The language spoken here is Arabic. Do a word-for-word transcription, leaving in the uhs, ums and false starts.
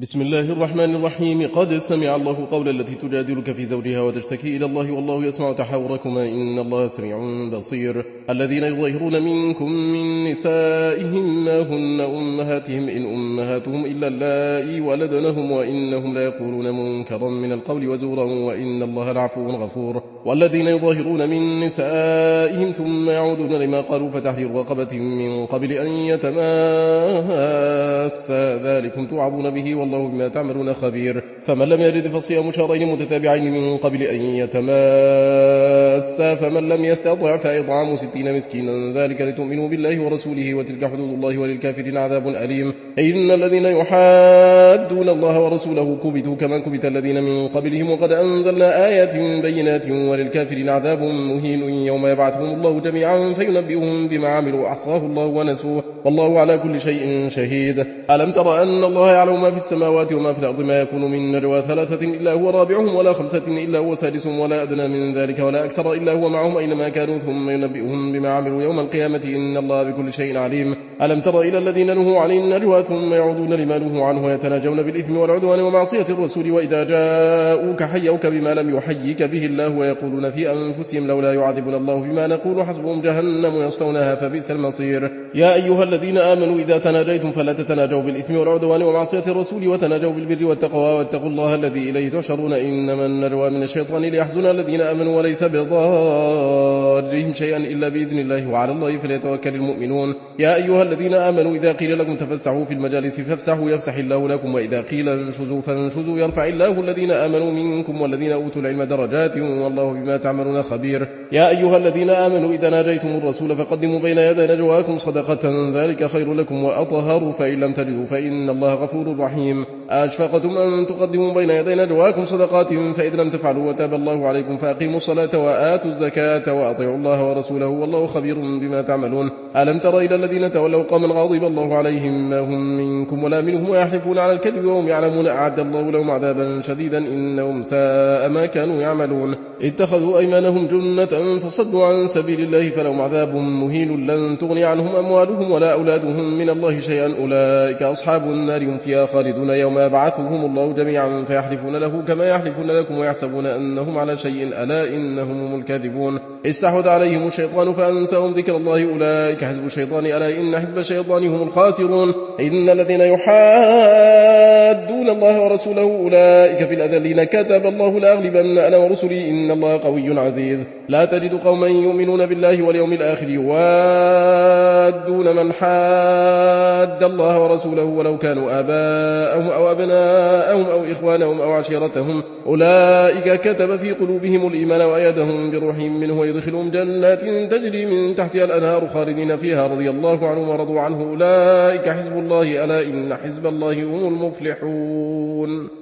بسم الله الرحمن الرحيم. قد سمع الله قول التي تجادلك في زوجها وتشتكي إلى الله والله يسمع تحاوركما إن الله سميع بصير. الذين يظاهرون منكم من نسائهم ما هن أمهاتهم إن أمهاتهم إلا اللائي ولدنهم وإنهم لا يقولون منكرا من القول وزورا وإن الله لعفو غفور. والذين يظاهرون من نسائهم ثم يعودون لما قالوا فتحرير رقبة من قبل أن يتماسا ذلكم توعظون به والله بما تعملون خبير. فمن لم يجد فصيام شهرين متتابعين من قبل أن يتماسا فمن لم يستطع فإطعام ستين مسكينا ذلك لتؤمنوا بالله ورسوله وتلك حدود الله وللكافرين عذاب أليم. إن الذين يحادون الله ورسوله كبتوا كما كبت الذين من قبلهم وقد أنزلنا آيات بينات وللكافرين عذاب مهين يوم يبعثهم الله جميعا فينبئهم بما عملوا أحصاه الله ونسوه والله على كل شيء شهيد. ألم تر أن الله يعلم ما في السماوات وما في الأرض ما يكون من نجوى ثلاثة إلا هو رابعهم ولا خمسة إلا هو سادسهم ولا أدنى من ذلك ولا أكثر إلا هو معهم أينما كانوا ثم ينبئهم بما عملوا يوم القيامة إن الله بكل شيء عليم. ألم تر إلى الذين نهوا عن النجوى ثم يعودون لما نهوا عنه ويتناجون بالإثم والعدوان ومعصية الرسول وإذا جاءوك حيوك بما لم يحيك به الله ويقولون في أنفسهم لولا يعذبنا الله بما نقول حسبهم جهنم يصلونها فبئس المصير. يا أيها الذين آمنوا إذا تناجيتم فلا تتناجوا بالإثم والعدوان ومعصية الرسول وتناجوا بالبر والتقوى واتقوا الله الذي إليه تحشرون إنما النجوى من الشيطان ليحزن الذين آمنوا وليس بضارهم شيئا إلا بإذن الله وعلى الله فليتوكل المؤمنون. يا أيها الذين آمنوا إذا قيل لكم تفسحوا في المجالس فافسحوا يفسح الله لكم وإذا قيل انشزوا فانشزوا يرفع الله الذين آمنوا منكم والذين أوتوا العلم درجات والله بما تعملون خبير. يا أيها الذين آمنوا إذا ناجيتم الرسول فقدموا بين يدي نجواكم صدقة ذلك خير لكم وأطهر فإن لم تجدوا فإن الله غفور رحيم. أشفقتم أن تقدموا بين يدي نجواكم صدقات فإذ لم تفعلوا وتاب الله عليكم فأقيموا الصلاة وآتوا الزكاة وأطيعوا الله ورسوله والله خبير بما تعملون. ألم تر إلى الذين تولوا قوما غضب الله عليهم ما هم منكم ولا منهم ويحلفون على الكذب وهم يعلمون أعد الله لهم عذابا شديدا إنهم ساء ما كانوا يعملون. اتخذوا أيمانهم جنة فصدوا عن سبيل الله فلهم عذاب مهين لن تغني عنهم أموالهم ولا أولادهم من الله شيئا أولئك أصحاب النار هم فيها خالدون يوم يبعثهم الله جميعا فيحلفون له كما يحلفون لكم ويحسبون أنهم على شيء ألا إنهم هم الكاذبون. استحوذ عليهم الشيطان فأنساهم ذكر الله أولئك حزب الشيطان ألا إن حزب الشيطان هم الخاسرون. إن الذين يحادون الله ورسوله أولئك في الأذلين كتب الله لأغلبن أنا ورسلي إن الله قوي عزيز. لا تجد قوما يؤمنون بالله واليوم الآخر يوادون من حاد الله ورسوله ولو كانوا آباءهم أو أبناءهم أو إخوانهم أو عشيرتهم أولئك كتب في قلوبهم الإيمان وأيدهم بروح منه ويدخلهم جنات تجري من تحتها الأنهار خالدين فيها رضي الله عنهم ورضوا عنه أولئك حزب الله ألا إن حزب الله هم المفلحون.